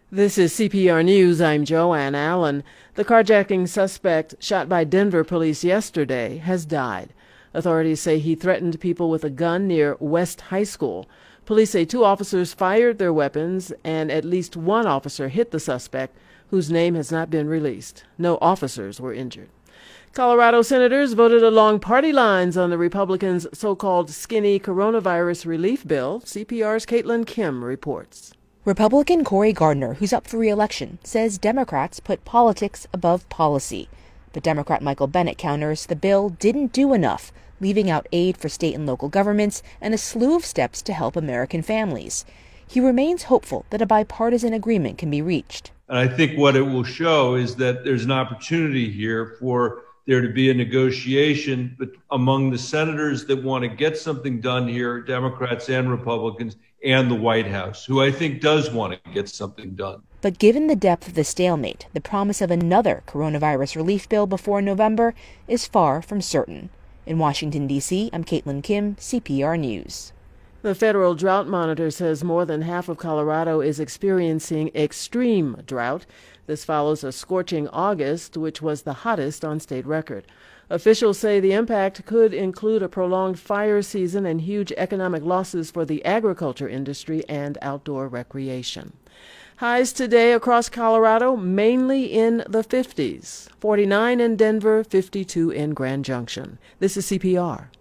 This is CPR News. I'm Joanne Allen. The carjacking suspect shot by Denver police yesterday has died. Authorities say he threatened people with a gun near West High School. Police say 2 officers fired their weapons and at least 1 officer hit the suspect, whose name has not been released. No officers were injured. Colorado senators voted along party lines on the Republicans' so-called skinny coronavirus relief bill. CPR's Caitlin Kim reports. Republican Cory Gardner, who's up for re-election, says Democrats put politics above policy. But Democrat Michael Bennet counters the bill didn't do enough, leaving out aid for state and local governments and a slew of steps to help American families. He remains hopeful that a bipartisan agreement can be reached. And I think what it will show is that there's an opportunity here for there to be a negotiation among the senators that want to get something done here, Democrats and Republicans, and the White House, who I think does want to get something done. But given the depth of the stalemate, the promise of another coronavirus relief bill before November is far from certain. In Washington, D.C., I'm Caitlin Kim, CPR News. The Federal Drought Monitor says more than half of Colorado is experiencing extreme drought. This follows a scorching August, which was the hottest on state record. Officials say the impact could include a prolonged fire season and huge economic losses for the agriculture industry and outdoor recreation. Highs today across Colorado, mainly in the 50s. 49 in Denver, 52 in Grand Junction. This is CPR.